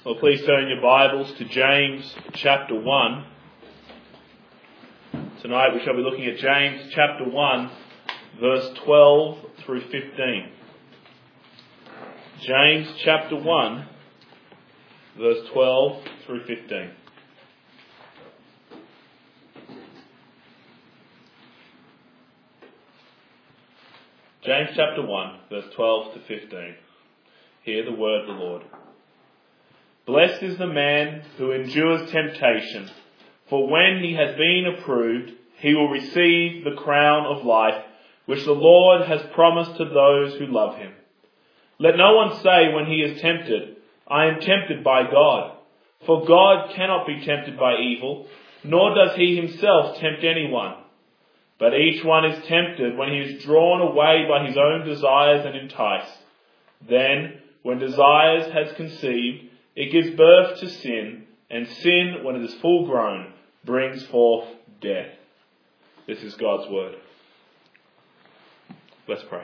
Well, please turn your Bibles to James chapter 1. Tonight we shall be looking at James chapter 1, verse 12 through 15. James chapter 1, verse 12 through 15. James chapter 1, verse 12 to 15. Hear the word of the Lord. Blessed is the man who endures temptation, for when he has been approved, he will receive the crown of life, which the Lord has promised to those who love him. Let no one say when he is tempted, I am tempted by God. For God cannot be tempted by evil, nor does he himself tempt anyone. But each one is tempted when he is drawn away by his own desires and enticed. Then, when desires has conceived, it gives birth to sin, and sin, when it is full grown, brings forth death. This is God's word. Let's pray.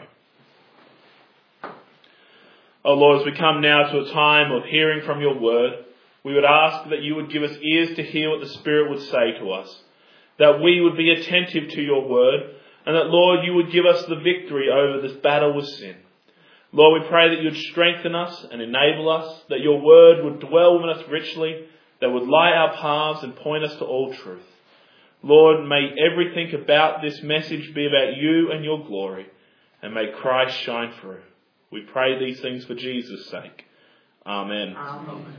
Oh Lord, as we come now to a time of hearing from your word, we would ask that you would give us ears to hear what the Spirit would say to us, that we would be attentive to your word, and that, Lord, you would give us the victory over this battle with sin. Lord, we pray that you would strengthen us and enable us, that your word would dwell within us richly, that would light our paths and point us to all truth. Lord, may everything about this message be about you and your glory, and may Christ shine through. We pray these things for Jesus' sake. Amen. Amen.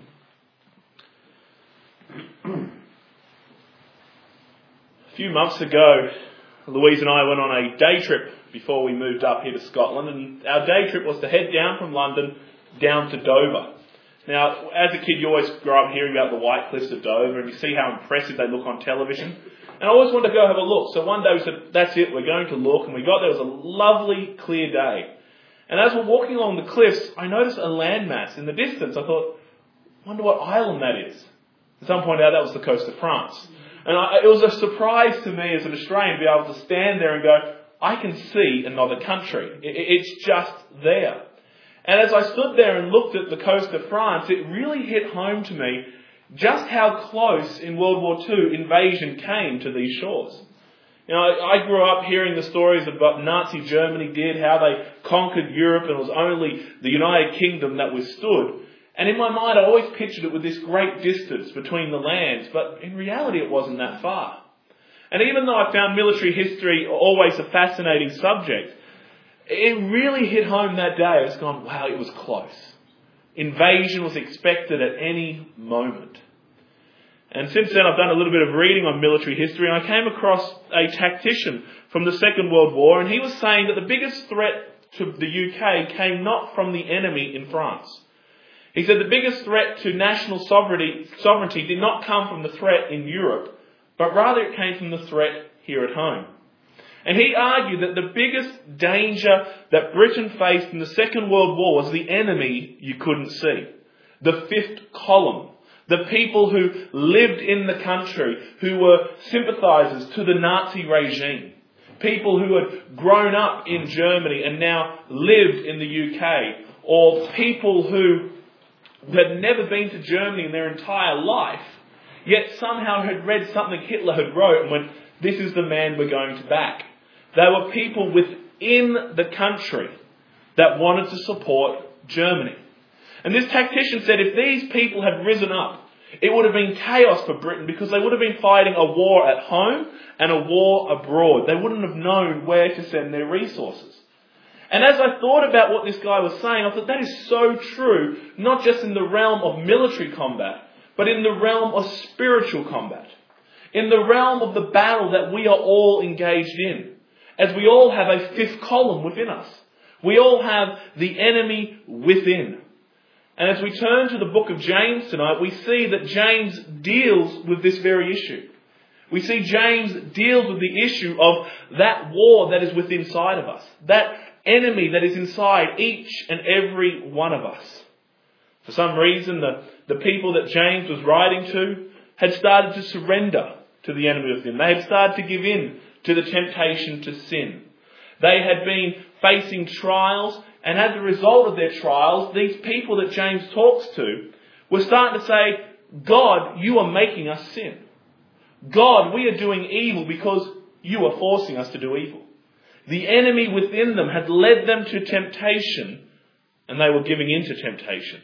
A few months ago, Louise and I went on a day trip before we moved up here to Scotland, and our day trip was to head down from London down to Dover. Now, as a kid, you always grow up hearing about the White Cliffs of Dover, and you see how impressive they look on television. And I always wanted to go have a look. So one day we said, that's it, we're going to look. And we got there, it was a lovely, clear day. And as we're walking along the cliffs, I noticed a landmass in the distance. I thought, wonder what island that is. At some point out, that was the coast of France. And it was a surprise to me as an Australian to be able to stand there and go, I can see another country. It's just there. And as I stood there and looked at the coast of France, it really hit home to me just how close in World War II invasion came to these shores. You know, I grew up hearing the stories of what Nazi Germany did, how they conquered Europe, and it was only the United Kingdom that withstood. And in my mind, I always pictured it with this great distance between the lands, but in reality it wasn't that far. And even though I found military history always a fascinating subject, it really hit home that day. I was going, wow, it was close. Invasion was expected at any moment. And since then I've done a little bit of reading on military history, and I came across a tactician from the Second World War, and he was saying that the biggest threat to the UK came not from the enemy in France. He said the biggest threat to national sovereignty did not come from the threat in Europe, but rather it came from the threat here at home. And he argued that the biggest danger that Britain faced in the Second World War was the enemy you couldn't see. The fifth column. The people who lived in the country, who were sympathisers to the Nazi regime. People who had grown up in Germany and now lived in the UK. Or people who had never been to Germany in their entire life, yet somehow had read something Hitler had wrote and went, this is the man we're going to back. They were people within the country that wanted to support Germany. And this tactician said if these people had risen up, it would have been chaos for Britain, because they would have been fighting a war at home and a war abroad. They wouldn't have known where to send their resources. And as I thought about what this guy was saying, I thought that is so true, not just in the realm of military combat, but in the realm of spiritual combat. In the realm of the battle that we are all engaged in. As we all have a fifth column within us. We all have the enemy within. And as we turn to the book of James tonight, we see that James deals with this very issue. We see James deals with the issue of that war that is within inside of us. That enemy that is inside each and every one of us. For some reason, the people that James was writing to had started to surrender to the enemy within. They had started to give in to the temptation to sin. They had been facing trials, and as a result of their trials, these people that James talks to We're starting to say, God, you are making us sin. God, we are doing evil because you are forcing us to do evil. The enemy within them had led them to temptation, and they were giving in to temptation.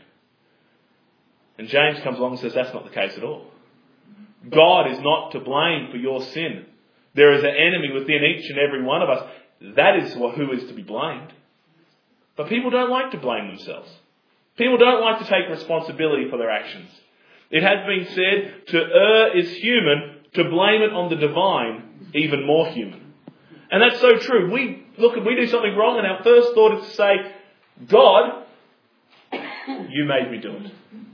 And James comes along and says that's not the case at all. God is not to blame for your sin. There is an enemy within each and every one of us. That is who is to be blamed. But people don't like to blame themselves. People don't like to take responsibility for their actions. It has been said, to err is human, to blame it on the divine, even more human. And that's so true. We do something wrong, and our first thought is to say, God, you made me do it.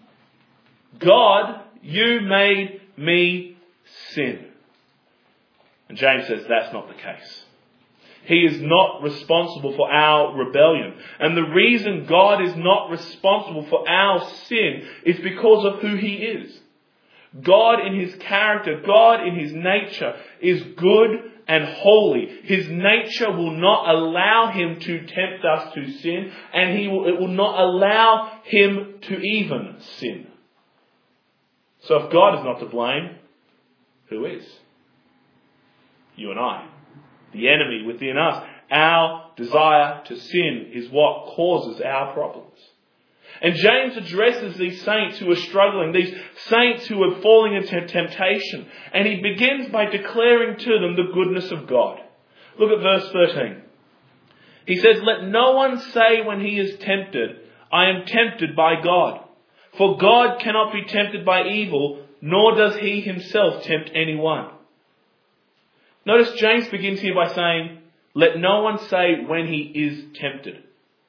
God, you made me sin. And James says that's not the case. He is not responsible for our rebellion. And the reason God is not responsible for our sin is because of who He is. God in His character, God in His nature is good and holy. His nature will not allow Him to tempt us to sin, and it will not allow Him to even sin. So if God is not to blame, who is? You and I. The enemy within us. Our desire to sin is what causes our problems. And James addresses these saints who are struggling, these saints who are falling into temptation. And he begins by declaring to them the goodness of God. Look at verse 13. He says, "Let no one say when he is tempted, I am tempted by God. For God cannot be tempted by evil, nor does He Himself tempt anyone." Notice James begins here by saying, let no one say when he is tempted.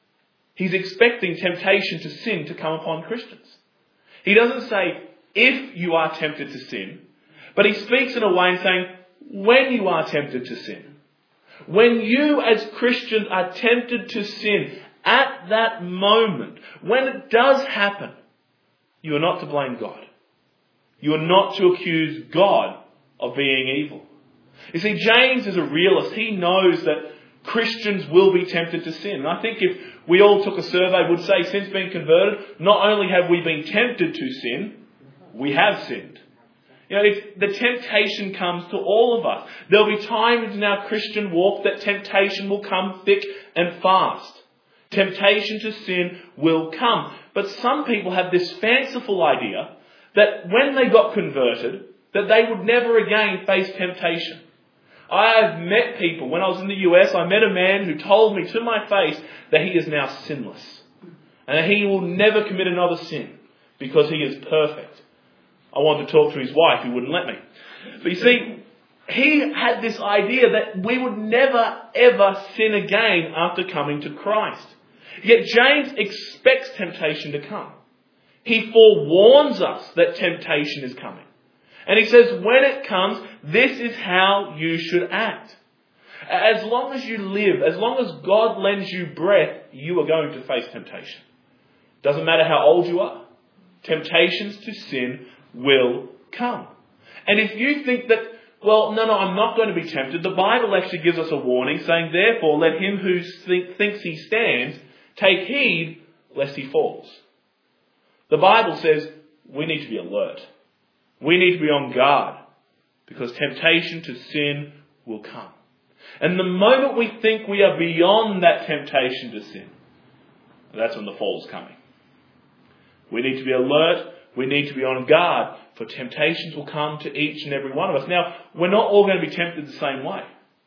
He's expecting temptation to sin to come upon Christians. He doesn't say if you are tempted to sin, but he speaks in a way in saying when you are tempted to sin. When you as Christians are tempted to sin, at that moment, when it does happen, you are not to blame God. You are not to accuse God of being evil. You see, James is a realist. He knows that Christians will be tempted to sin. And I think if we all took a survey, would say since being converted, not only have we been tempted to sin, we have sinned. You know, if the temptation comes to all of us. There'll be times in our Christian walk that temptation will come thick and fast. Temptation to sin will come. But some people have this fanciful idea that when they got converted, that they would never again face temptation. I have met people, when I was in the US, I met a man who told me to my face that he is now sinless. And that he will never commit another sin because he is perfect. I wanted to talk to his wife, he wouldn't let me. But you see, he had this idea that we would never ever sin again after coming to Christ. Yet James expects temptation to come. He forewarns us that temptation is coming. And he says, when it comes, this is how you should act. As long as you live, as long as God lends you breath, you are going to face temptation. Doesn't matter how old you are. Temptations to sin will come. And if you think that, well, no, I'm not going to be tempted, the Bible actually gives us a warning saying, therefore, let him who thinks he stands take heed lest he falls. The Bible says we need to be alert. We need to be on guard because temptation to sin will come. And the moment we think we are beyond that temptation to sin, that's when the fall is coming. We need to be alert. We need to be on guard, for temptations will come to each and every one of us. Now, we're not all going to be tempted the same way.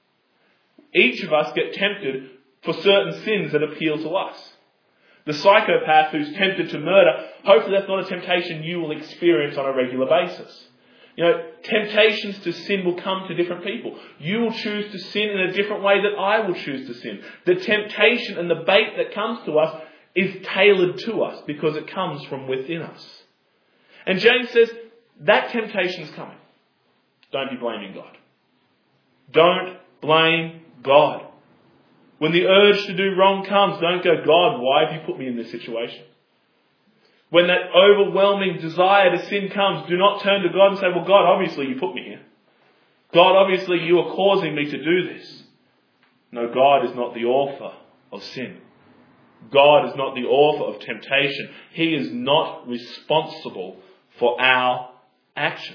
Each of us get tempted for certain sins that appeal to us. The psychopath who's tempted to murder, hopefully that's not a temptation you will experience on a regular basis. You know, temptations to sin will come to different people. You will choose to sin in a different way that I will choose to sin. The temptation and the bait that comes to us is tailored to us because it comes from within us. And James says, that temptation is coming. Don't be blaming God. Don't blame God. When the urge to do wrong comes, don't go, God, why have you put me in this situation? When that overwhelming desire to sin comes, do not turn to God and say, well, God, obviously you put me here. God, obviously you are causing me to do this. No, God is not the author of sin. God is not the author of temptation. He is not responsible for our actions.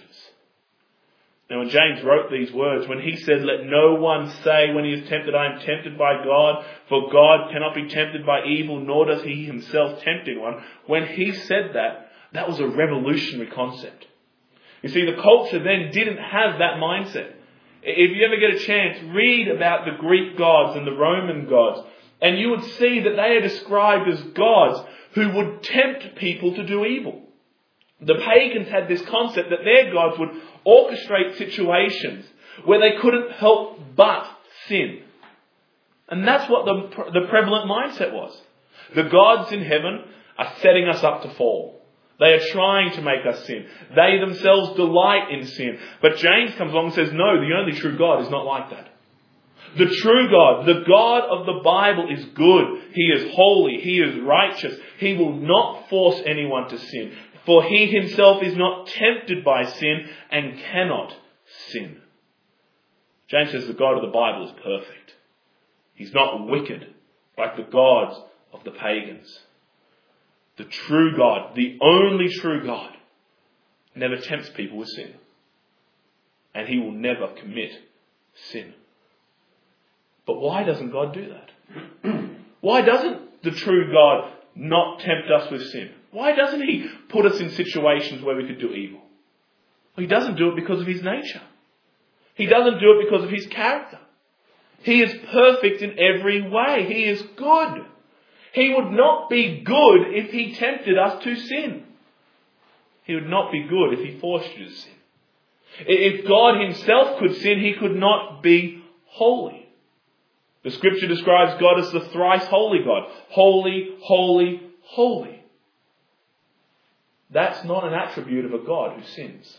Now when James wrote these words, when he said, "Let no one say when he is tempted, I am tempted by God, for God cannot be tempted by evil, nor does he himself tempt anyone," when he said that, that was a revolutionary concept. You see, the culture then didn't have that mindset. If you ever get a chance, read about the Greek gods and the Roman gods, and you would see that they are described as gods who would tempt people to do evil. The pagans had this concept that their gods would orchestrate situations where they couldn't help but sin. And that's what the prevalent mindset was. The gods in heaven are setting us up to fall. They are trying to make us sin. They themselves delight in sin. But James comes along and says, no, the only true God is not like that. The true God, the God of the Bible, is good. He is holy. He is righteous. He will not force anyone to sin. For he himself is not tempted by sin and cannot sin. James says the God of the Bible is perfect. He's not wicked like the gods of the pagans. The true God, the only true God, never tempts people with sin. And he will never commit sin. But why doesn't God do that? Why doesn't the true God not tempt us with sin? Why doesn't he put us in situations where we could do evil? Well, he doesn't do it because of his nature. He doesn't do it because of his character. He is perfect in every way. He is good. He would not be good if he tempted us to sin. He would not be good if he forced you to sin. If God himself could sin, he could not be holy. The scripture describes God as the thrice holy God. Holy, holy, holy. That's not an attribute of a God who sins.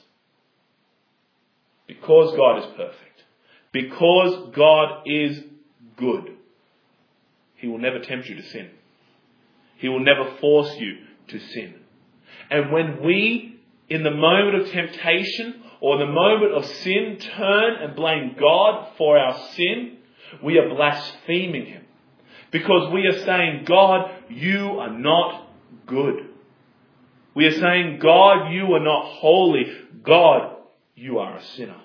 Because God is perfect, because God is good, he will never tempt you to sin. He will never force you to sin. And when we, in the moment of temptation or the moment of sin, turn and blame God for our sin, we are blaspheming him. Because we are saying, God, you are not good. We are saying, God, you are not holy. God, you are a sinner.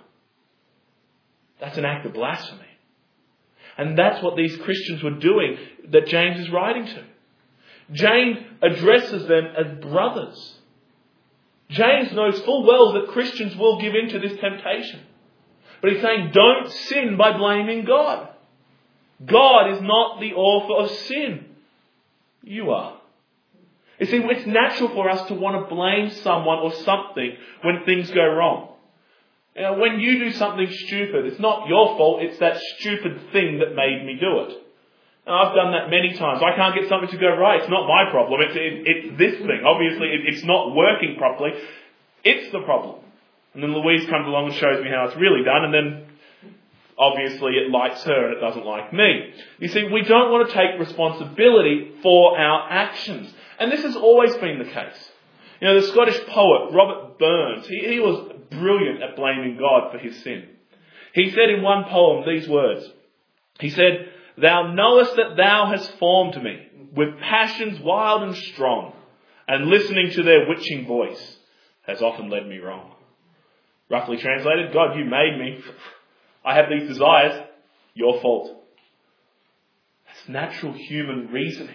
That's an act of blasphemy. And that's what these Christians were doing that James is writing to. James addresses them as brothers. James knows full well that Christians will give in to this temptation. But he's saying, don't sin by blaming God. God is not the author of sin. You are. You see, it's natural for us to want to blame someone or something when things go wrong. You know, when you do something stupid, it's not your fault, it's that stupid thing that made me do it. And I've done that many times. I can't get something to go right. It's not my problem. It's this thing. Obviously, it's not working properly. It's the problem. And then Louise comes along and shows me how it's really done, and then obviously it likes her and it doesn't like me. You see, we don't want to take responsibility for our actions. And this has always been the case. You know, the Scottish poet Robert Burns, he was brilliant at blaming God for his sin. He said in one poem these words. He said, "Thou knowest that thou hast formed me with passions wild and strong, and listening to their witching voice has often led me wrong." Roughly translated, God, you made me. I have these desires. Your fault. That's natural human reasoning.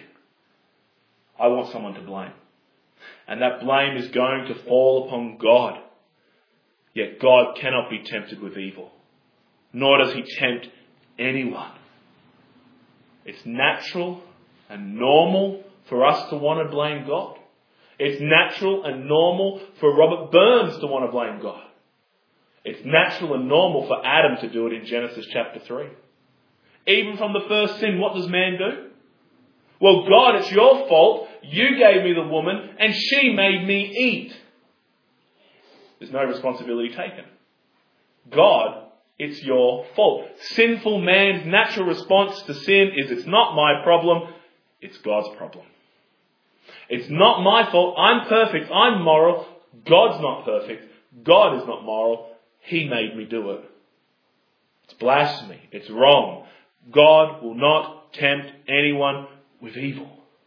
I want someone to blame. And that blame is going to fall upon God. Yet God cannot be tempted with evil. Nor does he tempt anyone. It's natural and normal for us to want to blame God. It's natural and normal for Robert Burns to want to blame God. It's natural and normal for Adam to do it in Genesis chapter 3. Even from the first sin, what does man do? Well, God, it's your fault. You gave me the woman and she made me eat. There's no responsibility taken. God, it's your fault. Sinful man's natural response to sin is, it's not my problem, it's God's problem. It's not my fault. I'm perfect. I'm moral. God's not perfect. God is not moral. He made me do it. It's blasphemy. It's wrong. God will not tempt anyone with evil.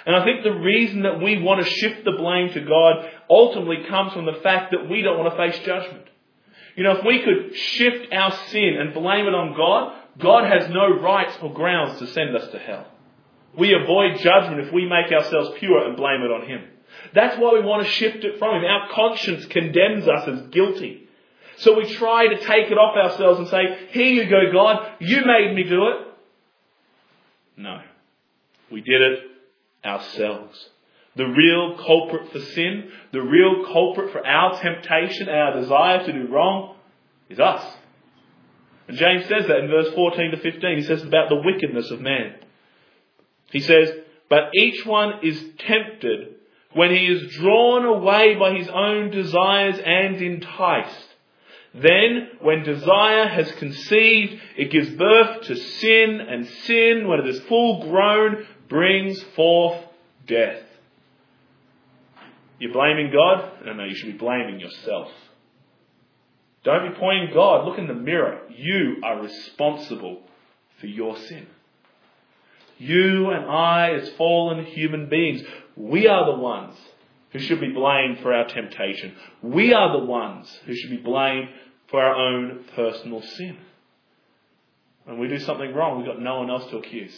And I think the reason that we want to shift the blame to God ultimately comes from the fact that we don't want to face judgment. You know, if we could shift our sin and blame it on God, God has no rights or grounds to send us to hell. We avoid judgment if we make ourselves pure and blame it on Him. That's why we want to shift it from Him. Our conscience condemns us as guilty. So we try to take it off ourselves and say, here you go, God, you made me do it. No. We did it ourselves. The real culprit for sin, the real culprit for our temptation, our desire to do wrong, is us. And James says that in verse 14 to 15. He says about the wickedness of man. He says, but each one is tempted when he is drawn away by his own desires and enticed. Then, when desire has conceived, it gives birth to sin, and sin, when it is full grown, brings forth death. You're blaming God? No, you should be blaming yourself. Don't be pointing God. Look in the mirror. You are responsible for your sin. You and I, as fallen human beings, we are the ones who should be blamed for our temptation. We are the ones who should be blamed for our own personal sin. When we do something wrong, we've got no one else to accuse.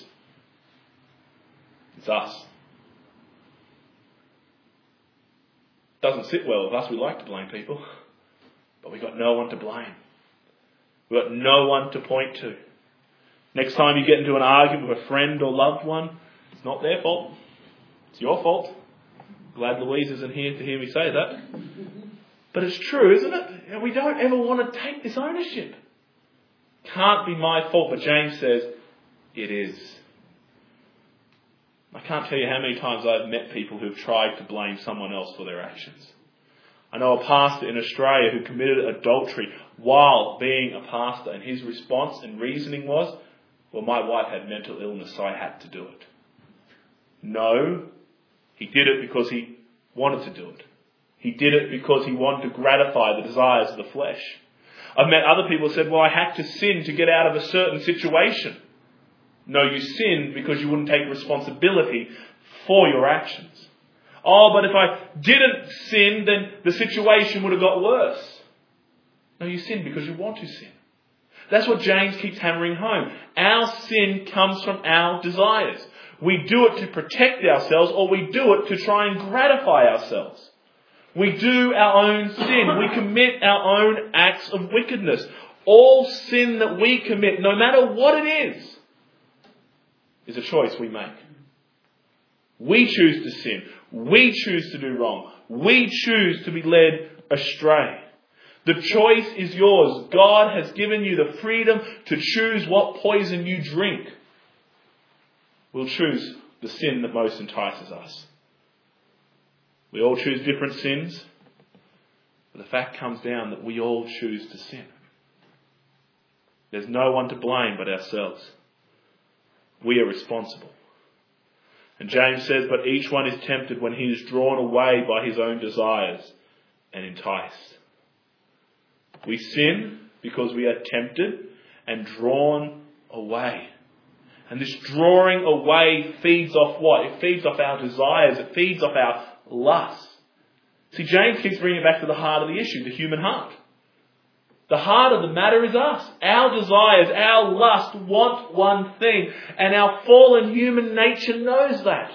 It's us. Doesn't sit well with us. We like to blame people. But we've got no one to blame. We've got no one to point to. Next time you get into an argument with a friend or loved one, it's not their fault. It's your fault. Glad Louise isn't here to hear me say that. But it's true, isn't it? And we don't ever want to take this ownership. Can't be my fault, but James says, it is. I can't tell you how many times I've met people who've tried to blame someone else for their actions. I know a pastor in Australia who committed adultery while being a pastor, and his response and reasoning was, well, my wife had mental illness, so I had to do it. No, he did it because he wanted to do it. He did it because he wanted to gratify the desires of the flesh. I've met other people who said, well, I had to sin to get out of a certain situation. No, you sinned because you wouldn't take responsibility for your actions. Oh, but if I didn't sin, then the situation would have got worse. No, you sinned because you want to sin. That's what James keeps hammering home. Our sin comes from our desires. We do it to protect ourselves, or we do it to try and gratify ourselves. We do our own sin. We commit our own acts of wickedness. All sin that we commit, no matter what it is a choice we make. We choose to sin. We choose to do wrong. We choose to be led astray. The choice is yours. God has given you the freedom to choose what poison you drink. We'll choose the sin that most entices us. We all choose different sins, but the fact comes down that we all choose to sin. There's no one to blame but ourselves. We are responsible. And James says, but each one is tempted when he is drawn away by his own desires and enticed. We sin because we are tempted and drawn away. And this drawing away feeds off what? It feeds off our desires. It feeds off our lust. See, James keeps bringing it back to the heart of the issue, the human heart. The heart of the matter is us. Our desires, our lust want one thing, and our fallen human nature knows that.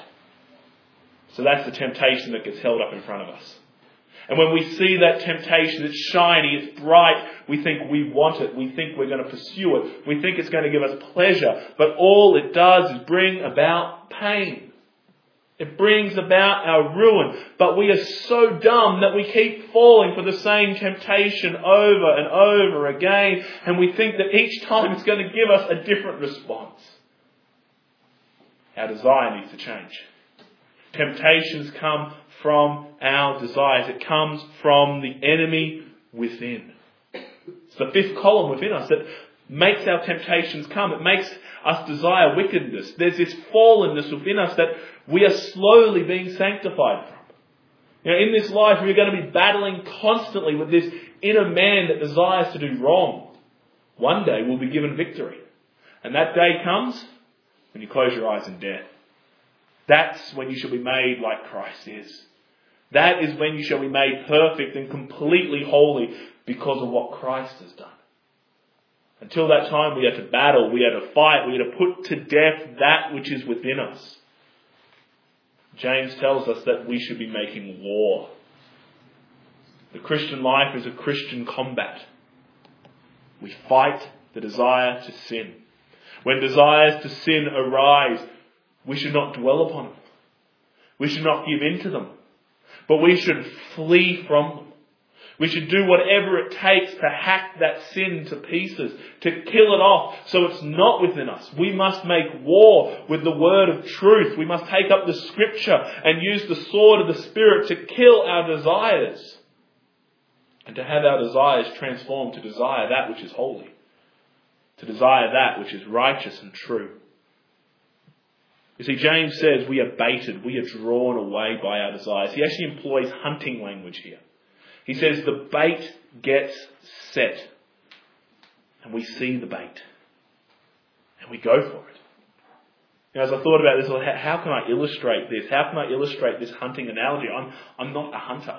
So that's the temptation that gets held up in front of us. And when we see that temptation, it's shiny, it's bright, we think we want it, we think we're going to pursue it, we think it's going to give us pleasure, but all it does is bring about pain. It brings about our ruin. But we are so dumb that we keep falling for the same temptation over and over again. And we think that each time it's going to give us a different response. Our desire needs to change. Temptations come from our desires. It comes from the enemy within. It's the fifth column within us that makes our temptations come. It makes us desire wickedness. There's this fallenness within us that we are slowly being sanctified from. You know, in this life, we're going to be battling constantly with this inner man that desires to do wrong. One day, we'll be given victory. And that day comes when you close your eyes in death. That's when you shall be made like Christ is. That is when you shall be made perfect and completely holy because of what Christ has done. Until that time, we are to battle, we are to fight, we are to put to death that which is within us. James tells us that we should be making war. The Christian life is a Christian combat. We fight the desire to sin. When desires to sin arise, we should not dwell upon them. We should not give in to them. But we should flee from them. We should do whatever it takes to hack that sin to pieces, to kill it off so it's not within us. We must make war with the word of truth. We must take up the scripture and use the sword of the Spirit to kill our desires and to have our desires transformed to desire that which is holy, to desire that which is righteous and true. You see, James says we are baited, we are drawn away by our desires. He actually employs hunting language here. He says the bait gets set and we see the bait and we go for it. Now, as I thought about this, how can I illustrate this? How can I illustrate this hunting analogy? I'm not a hunter.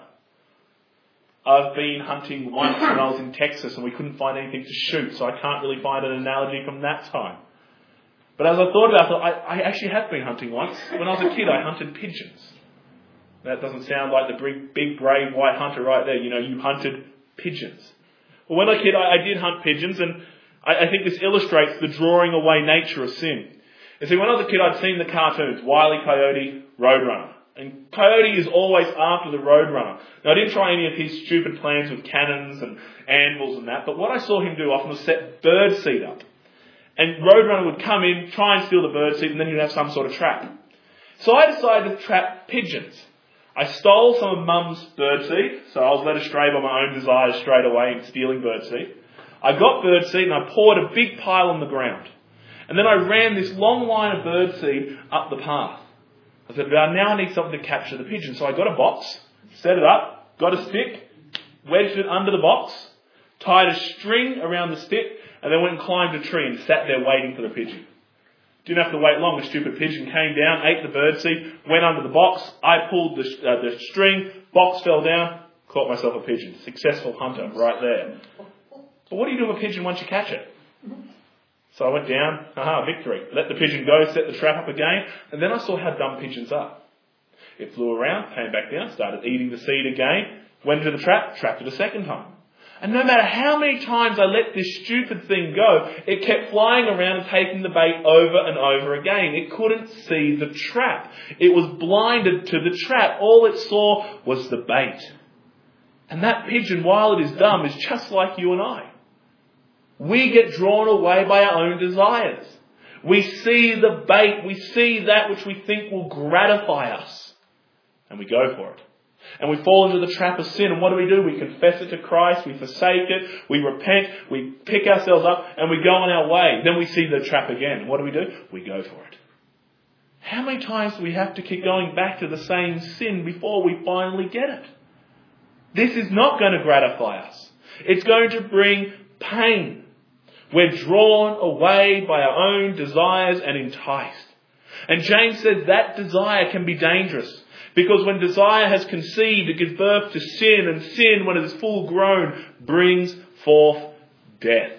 I've been hunting once when I was in Texas and we couldn't find anything to shoot, so I can't really find an analogy from that time. But as I thought about it, I actually have been hunting once. When I was a kid, I hunted pigeons. That doesn't sound like the big, brave white hunter right there. You know, you hunted pigeons. Well, when I was a kid, I did hunt pigeons, and I think this illustrates the drawing away nature of sin. You see, when I was a kid, I'd seen the cartoons, Wile E. Coyote, Roadrunner. And Coyote is always after the Roadrunner. Now, I didn't try any of his stupid plans with cannons and anvils and that, but what I saw him do often was set birdseed up. And Roadrunner would come in, try and steal the birdseed, and then he'd have some sort of trap. So I decided to trap pigeons. I stole some of Mum's birdseed, so I was led astray by my own desires straight away in stealing birdseed. I got birdseed and I poured a big pile on the ground. And then I ran this long line of birdseed up the path. I said, now I need something to capture the pigeon. So I got a box, set it up, got a stick, wedged it under the box, tied a string around the stick, and then went and climbed a tree and sat there waiting for the pigeon. Didn't have to wait long. The stupid pigeon came down, ate the birdseed, went under the box. I pulled the string, box fell down, caught myself a pigeon. Successful hunter right there. But what do you do with a pigeon once you catch it? So I went down, victory. Let the pigeon go, set the trap up again, and then I saw how dumb pigeons are. It flew around, came back down, started eating the seed again, went into the trap, trapped it a second time. And no matter how many times I let this stupid thing go, it kept flying around and taking the bait over and over again. It couldn't see the trap. It was blinded to the trap. All it saw was the bait. And that pigeon, while it is dumb, is just like you and I. We get drawn away by our own desires. We see the bait. We see that which we think will gratify us. And we go for it. And we fall into the trap of sin. And what do? We confess it to Christ. We forsake it. We repent. We pick ourselves up and we go on our way. Then we see the trap again. What do? We go for it. How many times do we have to keep going back to the same sin before we finally get it? This is not going to gratify us. It's going to bring pain. We're drawn away by our own desires and enticed. And James says that desire can be dangerous. Because when desire has conceived, it gives birth to sin, and sin, when it is full grown, brings forth death.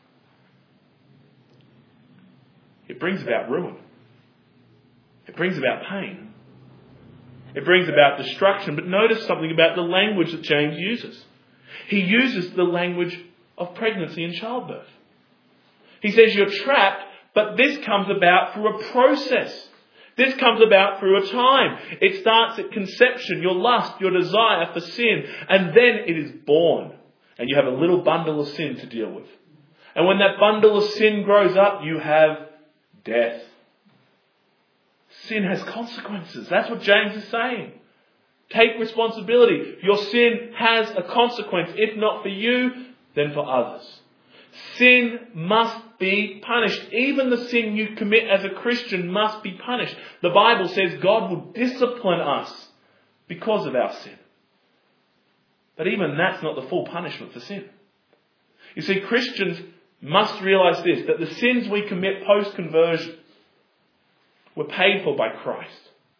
It brings about ruin. It brings about pain. It brings about destruction. But notice something about the language that James uses. He uses the language of pregnancy and childbirth. He says you're trapped, but this comes about through a process. This comes about through a time. It starts at conception, your lust, your desire for sin, and then it is born. And you have a little bundle of sin to deal with. And when that bundle of sin grows up, you have death. Sin has consequences. That's what James is saying. Take responsibility. Your sin has a consequence. If not for you, then for others. Sin must be punished. Even the sin you commit as a Christian must be punished. The Bible says God will discipline us because of our sin. But even that's not the full punishment for sin. You see, Christians must realise this, that the sins we commit post-conversion were paid for by Christ.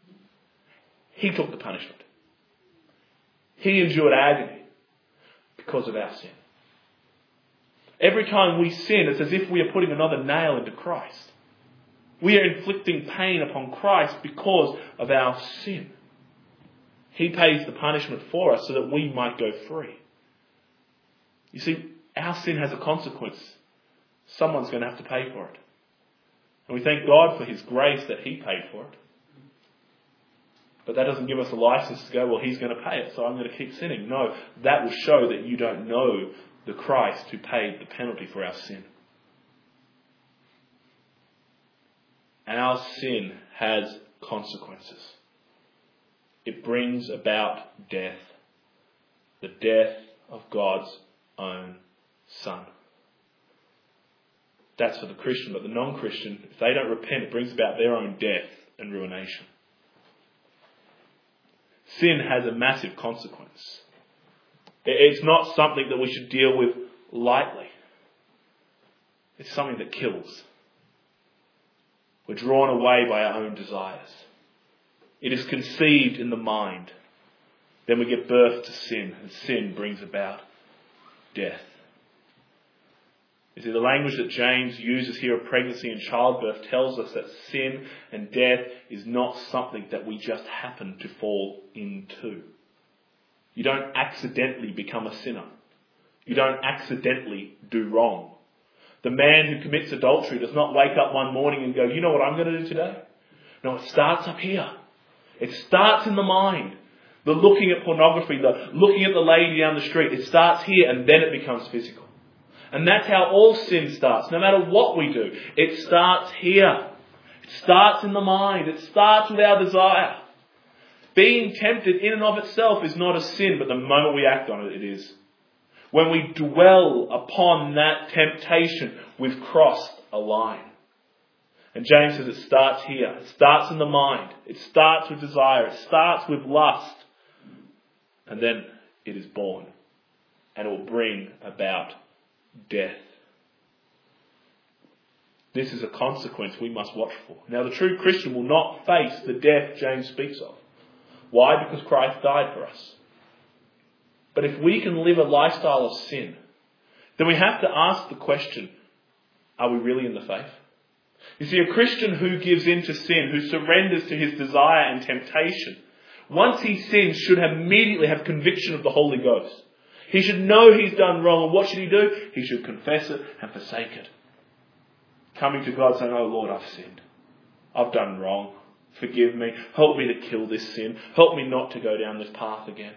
He took the punishment. He endured agony because of our sin. Every time we sin, it's as if we are putting another nail into Christ. We are inflicting pain upon Christ because of our sin. He pays the punishment for us so that we might go free. You see, our sin has a consequence. Someone's going to have to pay for it. And we thank God for His grace that He paid for it. But that doesn't give us a license to go, well, He's going to pay it, so I'm going to keep sinning. No, that will show that you don't know the Christ who paid the penalty for our sin. Our sin has consequences. It brings about death. The death of God's own Son. That's for the Christian, but the non-Christian, if they don't repent, it brings about their own death and ruination. Sin has a massive consequence. It's not something that we should deal with lightly. It's something that kills. We're drawn away by our own desires. It is conceived in the mind. Then we give birth to sin, and sin brings about death. You see, the language that James uses here of pregnancy and childbirth tells us that sin and death is not something that we just happen to fall into. You don't accidentally become a sinner. You don't accidentally do wrong. The man who commits adultery does not wake up one morning and go, you know what I'm going to do today? No, it starts up here. It starts in the mind. The looking at pornography, the looking at the lady down the street, it starts here and then it becomes physical. And that's how all sin starts. No matter what we do, it starts here. It starts in the mind. It starts with our desire. Being tempted in and of itself is not a sin, but the moment we act on it, it is. When we dwell upon that temptation, we've crossed a line. And James says it starts here. It starts in the mind. It starts with desire. It starts with lust. And then it is born. And it will bring about death. This is a consequence we must watch for. Now, the true Christian will not face the death James speaks of. Why? Because Christ died for us. But if we can live a lifestyle of sin, then we have to ask the question, are we really in the faith? You see, a Christian who gives in to sin, who surrenders to his desire and temptation, once he sins, should immediately have conviction of the Holy Ghost. He should know he's done wrong, and what should he do? He should confess it and forsake it. Coming to God saying, oh Lord, I've sinned. I've done wrong. Forgive me. Help me to kill this sin. Help me not to go down this path again.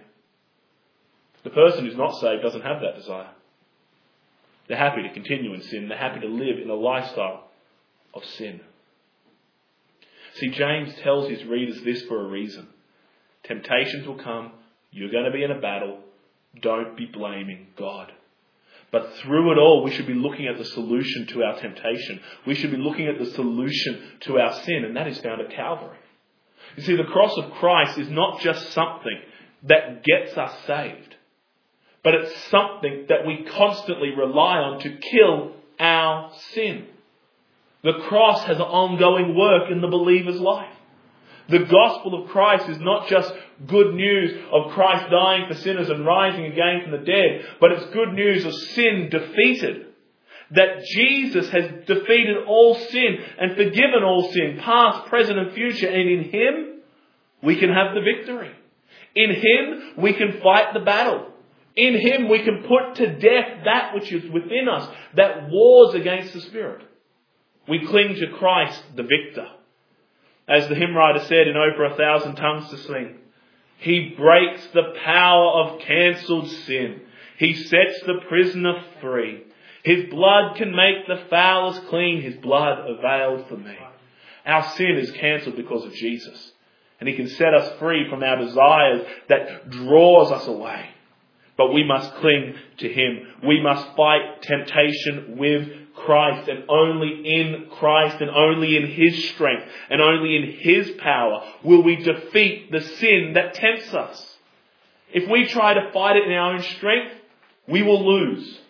The person who's not saved doesn't have that desire. They're happy to continue in sin. They're happy to live in a lifestyle of sin. See, James tells his readers this for a reason. Temptations will come. You're going to be in a battle. Don't be blaming God. But through it all, we should be looking at the solution to our temptation. We should be looking at the solution to our sin, and that is found at Calvary. You see, the cross of Christ is not just something that gets us saved, but it's something that we constantly rely on to kill our sin. The cross has an ongoing work in the believer's life. The gospel of Christ is not just good news of Christ dying for sinners and rising again from the dead, but it's good news of sin defeated. That Jesus has defeated all sin and forgiven all sin, past, present and future, and in Him we can have the victory. In Him we can fight the battle. In Him we can put to death that which is within us, that wars against the Spirit. We cling to Christ, the victor. As the hymn writer said in Over 1,000 Tongues to Sing, He breaks the power of cancelled sin. He sets the prisoner free. His blood can make the foulest clean. His blood availed for me. Our sin is cancelled because of Jesus. And He can set us free from our desires that draws us away. But we must cling to Him. We must fight temptation with Christ, and only in Christ and only in His strength and only in His power will we defeat the sin that tempts us. If we try to fight it in our own strength, we will lose.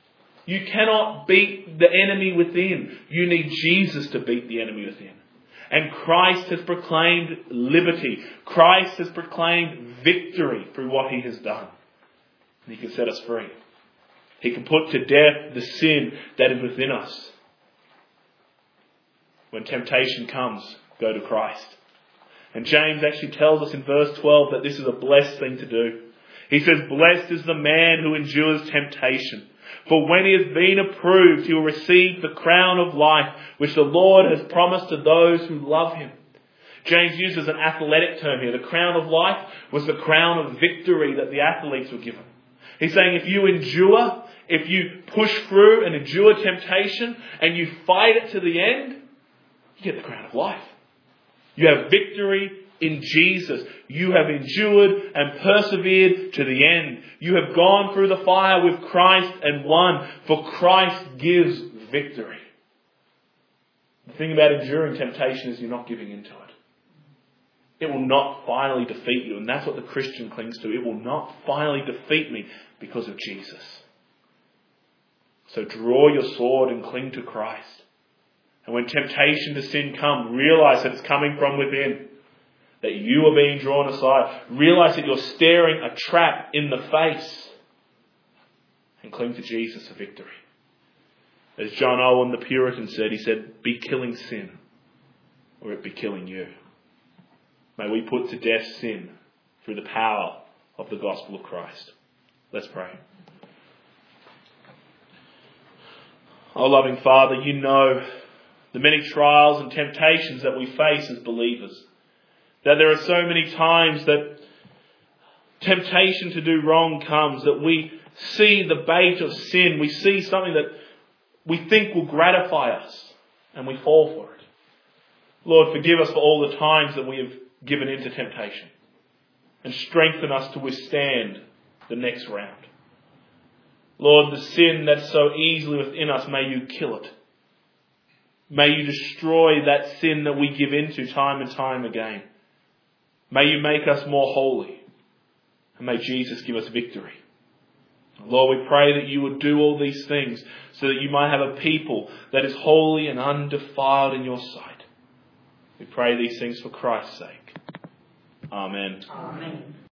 You cannot beat the enemy within. You need Jesus to beat the enemy within. And Christ has proclaimed liberty. Christ has proclaimed victory through what he has done. And he can set us free. He can put to death the sin that is within us. When temptation comes, go to Christ. And James actually tells us in verse 12 that this is a blessed thing to do. He says, "Blessed is the man who endures temptation. For when he has been approved, he will receive the crown of life, which the Lord has promised to those who love him." James uses an athletic term here. The crown of life was the crown of victory that the athletes were given. He's saying if you endure, if you push through and endure temptation, and you fight it to the end, you get the crown of life. You have victory in Jesus. You have endured and persevered to the end. You have gone through the fire with Christ and won, for Christ gives victory. The thing about enduring temptation is you're not giving into it. It will not finally defeat you, and that's what the Christian clings to. It will not finally defeat me because of Jesus. So draw your sword and cling to Christ. And when temptation to sin comes, realize that it's coming from within. That you are being drawn aside. Realize that you're staring a trap in the face. And cling to Jesus for victory. As John Owen the Puritan said, he said, "Be killing sin, or it be killing you." May we put to death sin through the power of the gospel of Christ. Let's pray. Oh, loving Father, you know the many trials and temptations that we face as believers. That there are so many times that temptation to do wrong comes, that we see the bait of sin, we see something that we think will gratify us, and we fall for it. Lord, forgive us for all the times that we have given into temptation, and strengthen us to withstand the next round. Lord, the sin that's so easily within us, may you kill it. May you destroy that sin that we give into time and time again. May you make us more holy. And may Jesus give us victory. Lord, we pray that you would do all these things so that you might have a people that is holy and undefiled in your sight. We pray these things for Christ's sake. Amen. Amen.